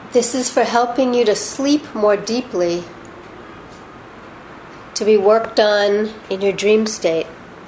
This is for helping you to sleep more deeply, to be worked on in your dream state,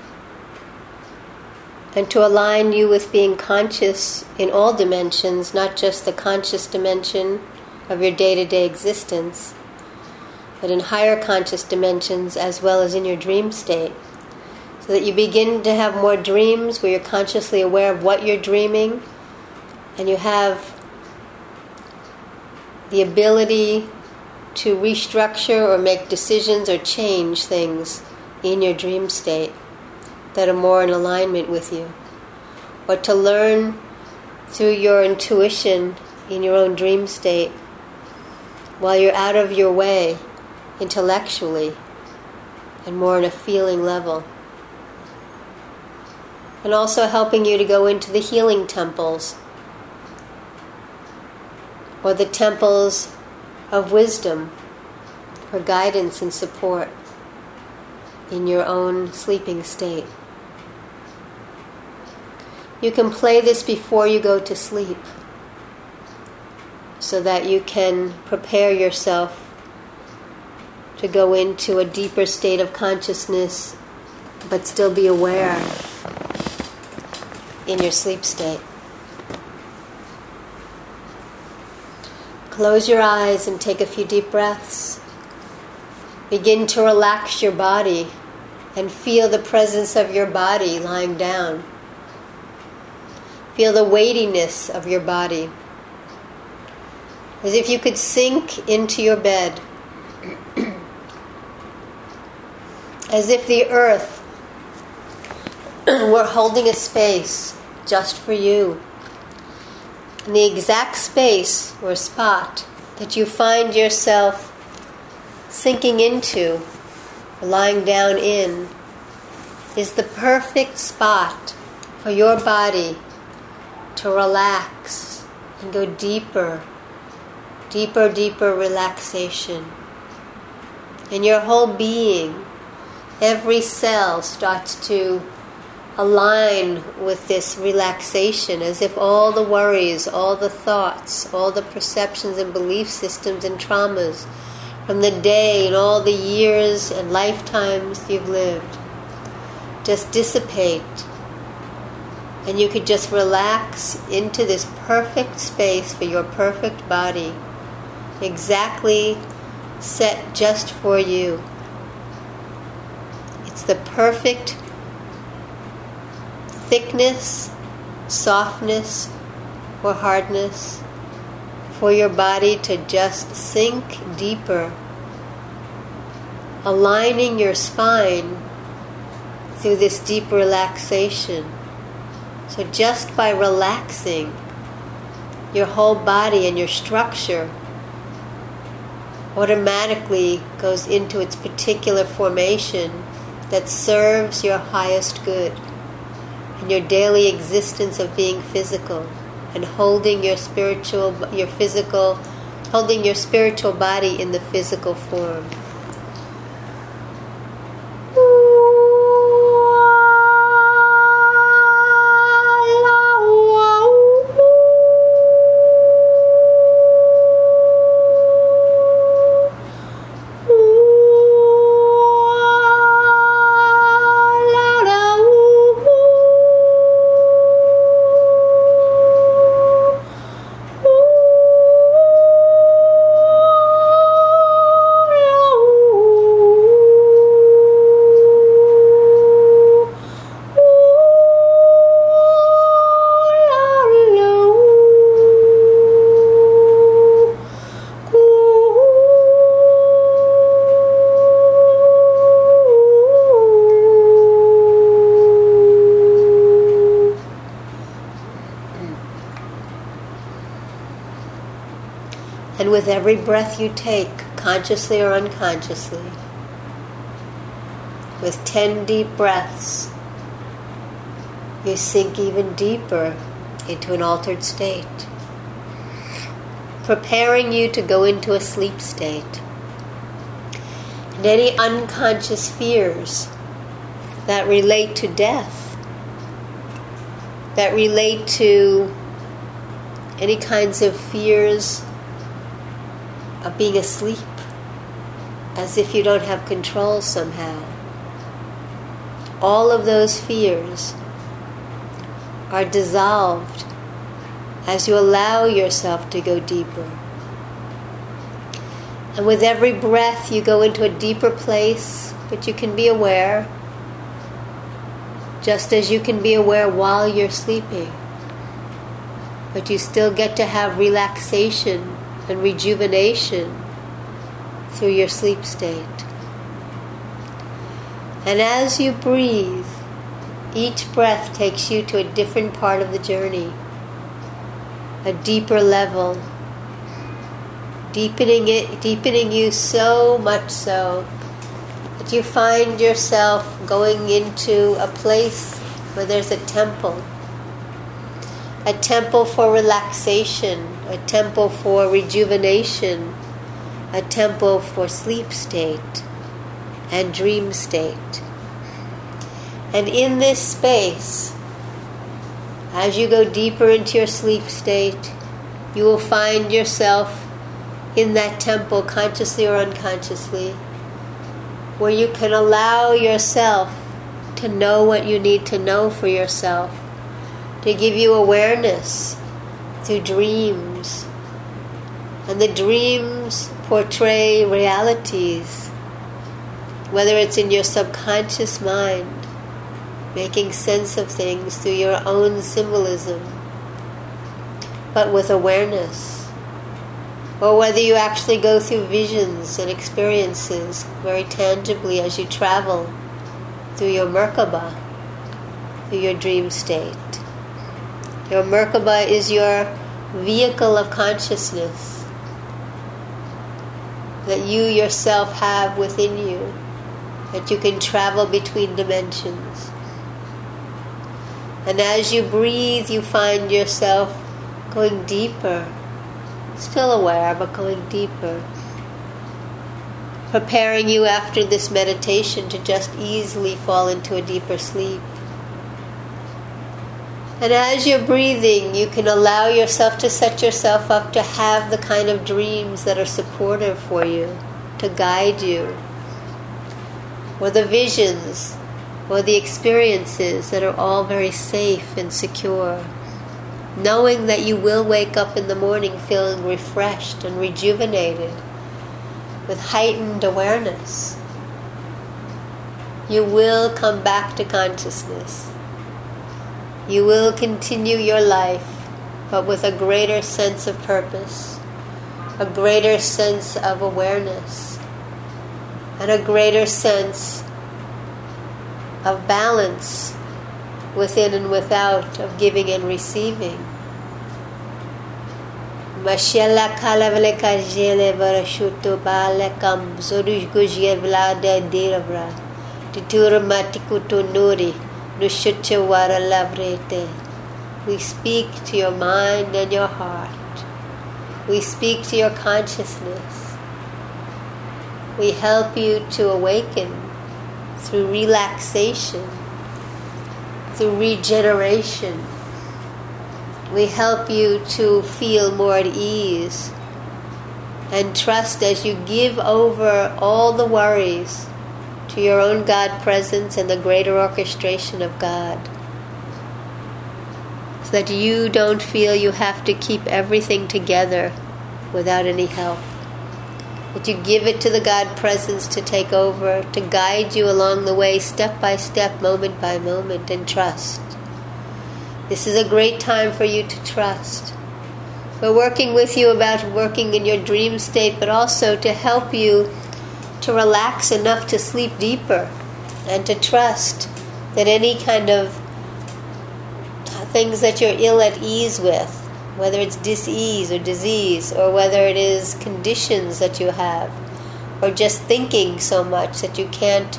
and to align you with being conscious in all dimensions, not just the conscious dimension of your day-to-day existence, but in higher conscious dimensions as well as in your dream state, so that you begin to have more dreams where you're consciously aware of what you're dreaming, and you have the ability to restructure or make decisions or change things in your dream state that are more in alignment with you, or to learn through your intuition in your own dream state while you're out of your way intellectually and more on a feeling level. And also helping you to go into the healing temples, or the temples of wisdom for guidance and support in your own sleeping state. You can play this before you go to sleep so that you can prepare yourself to go into a deeper state of consciousness but still be aware in your sleep state. Close your eyes and take a few deep breaths. Begin to relax your body and feel the presence of your body lying down. Feel the weightiness of your body, as if you could sink into your bed, as if the earth were holding a space just for you. And the exact space or spot that you find yourself sinking into, lying down in, is the perfect spot for your body to relax and go deeper, deeper relaxation. And your whole being, every cell starts to align with this relaxation, as if all the worries, all the thoughts, all the perceptions and belief systems and traumas from the day and all the years and lifetimes you've lived just dissipate, and you could just relax into this perfect space for your perfect body, exactly set just for you. It's the perfect thickness, softness, or hardness for your body to just sink deeper, aligning your spine through this deep relaxation. So just by relaxing, your whole body and your structure automatically goes into its particular formation that serves your highest good in your daily existence of being physical and holding your spiritual body in the physical form. And with every breath you take, consciously or unconsciously, with 10 deep breaths, you sink even deeper into an altered state, preparing you to go into a sleep state. And any unconscious fears that relate to death, that relate to any kinds of fears of being asleep, as if you don't have control somehow. All of those fears are dissolved as you allow yourself to go deeper. And with every breath you go into a deeper place, but you can be aware, just as you can be aware while you're sleeping. But you still get to have relaxation and rejuvenation through your sleep state. And as you breathe, each breath takes you to a different part of the journey, a deeper level, deepening you so much so that you find yourself going into a place where there's a temple for relaxation, a temple for rejuvenation, a temple for sleep state and dream state. And in this space, as you go deeper into your sleep state, you will find yourself in that temple, consciously or unconsciously, where you can allow yourself to know what you need to know for yourself, to give you awareness through dreams. And the dreams portray realities, whether it's in your subconscious mind, making sense of things through your own symbolism, but with awareness, or whether you actually go through visions and experiences very tangibly as you travel through your Merkaba, through your dream state. Your Merkaba is your vehicle of consciousness that you yourself have within you, that you can travel between dimensions. And as you breathe, you find yourself going deeper, still aware, but going deeper, preparing you after this meditation to just easily fall into a deeper sleep. And as you're breathing, you can allow yourself to set yourself up to have the kind of dreams that are supportive for you, to guide you, or the visions, or the experiences that are all very safe and secure, knowing that you will wake up in the morning feeling refreshed and rejuvenated, with heightened awareness. You will come back to consciousness. You will continue your life, but with a greater sense of purpose, a greater sense of awareness, and a greater sense of balance within and without, of giving and receiving. Mashela kalavle kajele varashuto balekam zorush gujye vlada diravra titura matikuto nuri nushucha wara lavrete. We speak to your mind and your heart. We speak to your consciousness. We help you to awaken through relaxation, through regeneration. We help you to feel more at ease and trust as you give over all the worries to your own God presence and the greater orchestration of God, so that you don't feel you have to keep everything together without any help. That you give it to the God presence to take over, to guide you along the way, step by step, moment by moment, and trust. This is a great time for you to trust. We're working with you about working in your dream state, but also to help you to relax enough to sleep deeper and to trust that any kind of things that you're ill at ease with, whether it's dis-ease or disease, or whether it is conditions that you have, or just thinking so much that you can't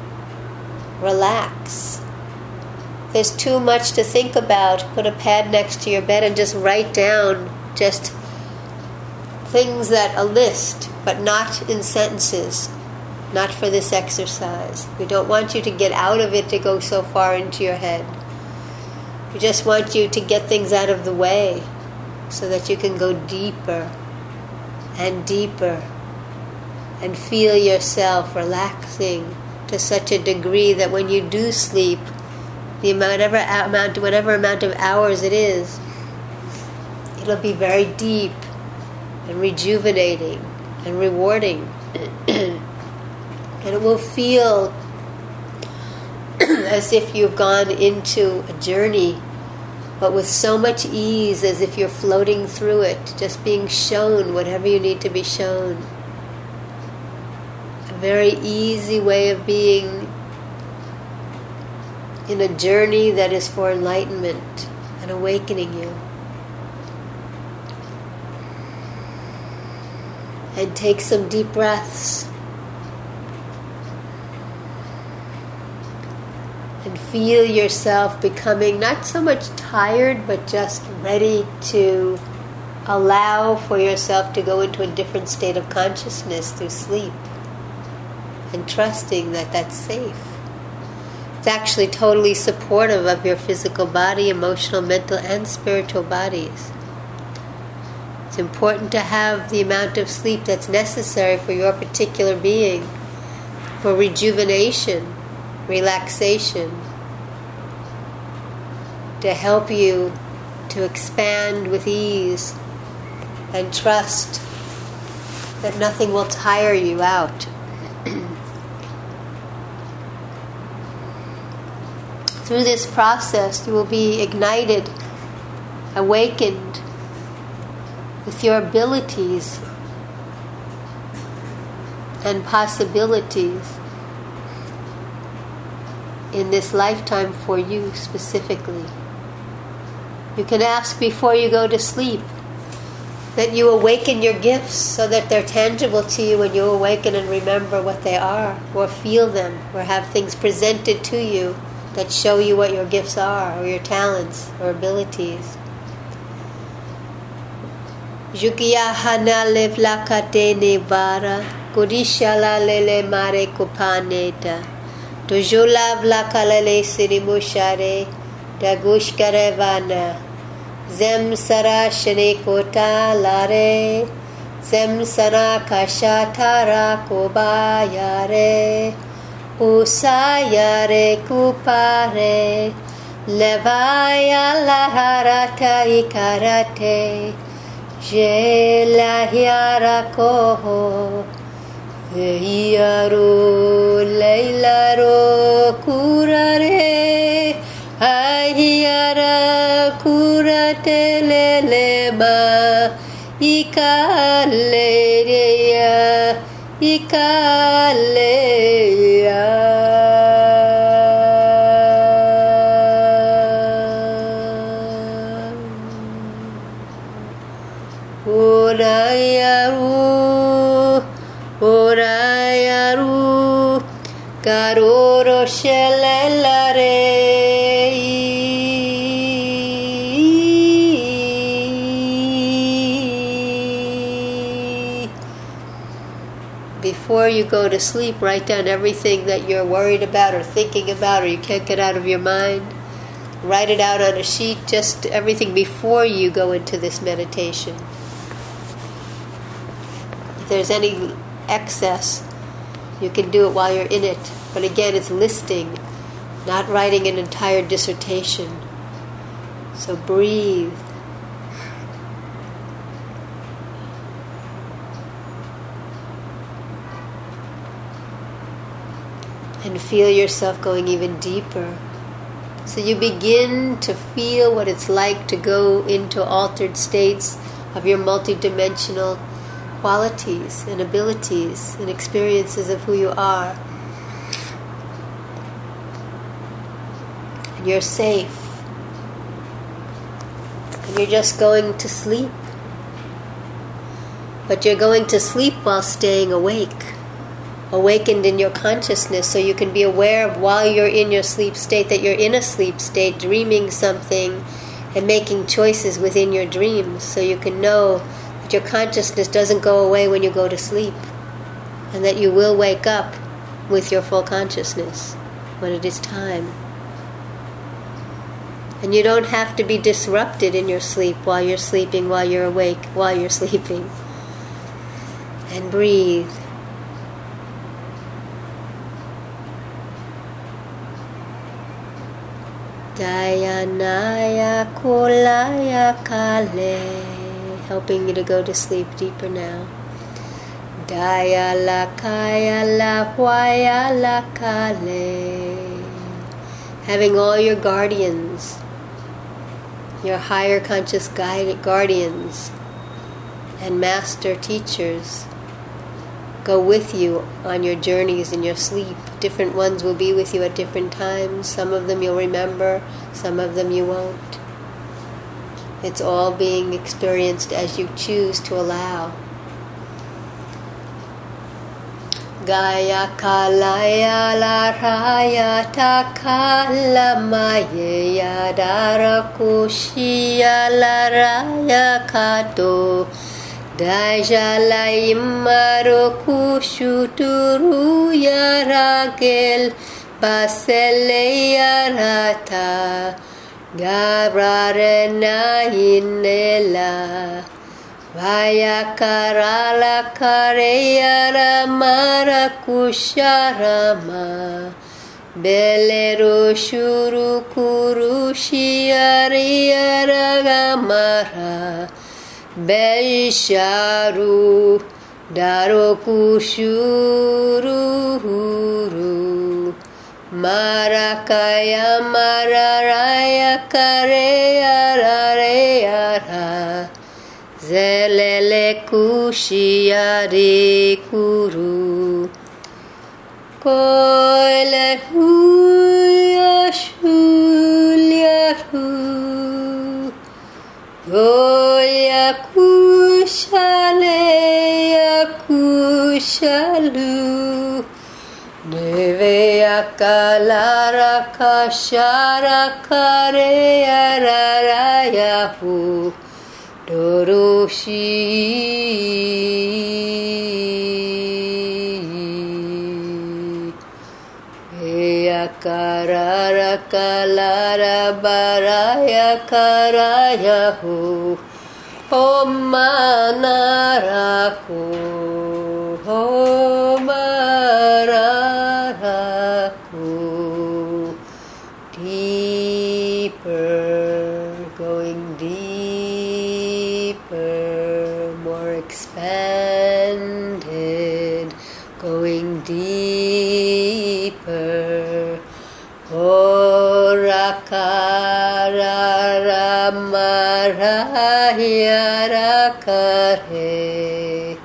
relax. If there's too much to think about, put a pad next to your bed and just write down just things that a list, but not in sentences, not for this exercise. We don't want you to get out of it to go so far into your head. We just want you to get things out of the way, so that you can go deeper and deeper, and feel yourself relaxing to such a degree that when you do sleep, whatever amount of hours it is, it'll be very deep and rejuvenating and rewarding. And it will feel as if you've gone into a journey, but with so much ease, as if you're floating through it, just being shown whatever you need to be shown. A very easy way of being in a journey that is for enlightenment and awakening you. And take some deep breaths. And feel yourself becoming not so much tired, but just ready to allow for yourself to go into a different state of consciousness through sleep. And trusting that that's safe. It's actually totally supportive of your physical body, emotional, mental, and spiritual bodies. It's important to have the amount of sleep that's necessary for your particular being, for rejuvenation, relaxation, to help you to expand with ease and trust that nothing will tire you out. Through this process, you will be ignited, awakened with your abilities and possibilities in this lifetime for you specifically. You can ask before you go to sleep that you awaken your gifts so that they're tangible to you when you awaken and remember what they are, or feel them, or have things presented to you that show you what your gifts are, or your talents, or abilities. Jukia hana levlakate nevara, Kodishala lele mare kupaneta, Tujula vlakalele sirimushare, Dagushkarevana, Zem sara shane kota lare, Zem sara kashatara kobayare, Usayare kupare, Levaya laharata ikarate, Je lahiara koho, Yaro leilaro kurare, Ayara kurate lelema, Ikaleya, Ikaleya. Orayaru, Karoro shelelare. Before you go to sleep, write down everything that you're worried about or thinking about or you can't get out of your mind. Write it out on a sheet, just everything before you go into this meditation. If there's any excess, you can do it while you're in it. But again, it's listing, not writing an entire dissertation. So breathe. And feel yourself going even deeper. So you begin to feel what it's like to go into altered states of your multidimensional qualities and abilities and experiences of who you are. And you're safe. And you're just going to sleep. But you're going to sleep while staying awake. Awakened in your consciousness, so you can be aware of while you're in your sleep state that you're in a sleep state, dreaming something and making choices within your dreams, so you can know that your consciousness doesn't go away when you go to sleep, and that you will wake up with your full consciousness when it is time. And you don't have to be disrupted in your sleep while you're sleeping, while you're awake, while you're sleeping. and breathe. Dayanaya Kolaya Kale, helping you to go to sleep deeper now. Daya la Kaya la Hwaya la Kale, having all your guardians, your higher conscious guardians and master teachers go with you on your journeys in your sleep. Different ones will be with you at different times. Some of them you'll remember, some of them you won't. It's all being experienced as you choose to allow. Gaya kalaya la raya takala maye yadara kushiya la raya kato Dajala imaro kushuturu yaragel basele yarata gabrarena inela vaya karala kareyara mara kusharama belero shuru kurushi yaragamara Beisharu Darokushuru Marakaya Mararaya Kareya Rareyara Zelele Kushiyari Kuru Koile Huyashulyaru Goya kushale kushalu Neve akalara kashara kare ararayahu Doroshi Yakarara kalara baraya karayahu Omanaraku Omararaku Deeper, going deeper, more expanded, going deeper. Orakara Marahyarakare,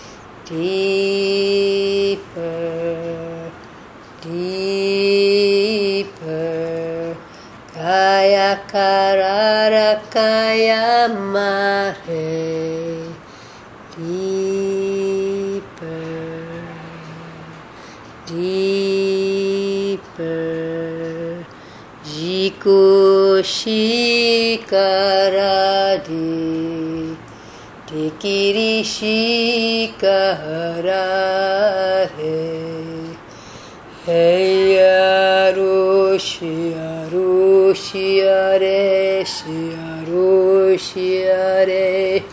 deeper, deeper. Kaya karara kaya mare, deeper, deeper. Jiku shikaradi, tikiri shikarare, heyaru shiaru shiare shiaru shiare,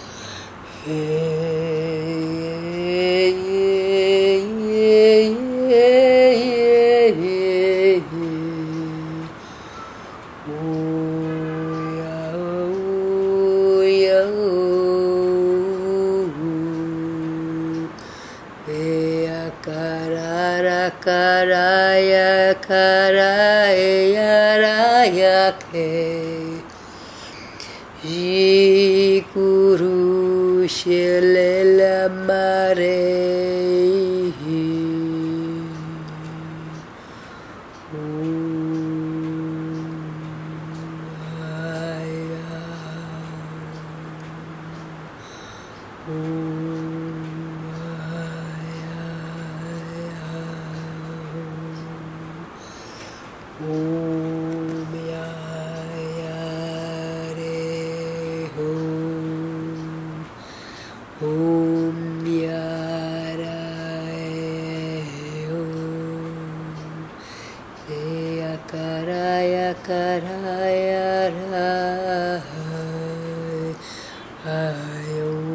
Karaya karaya raya ke Jikuru shelela mare Karaya karaya rai,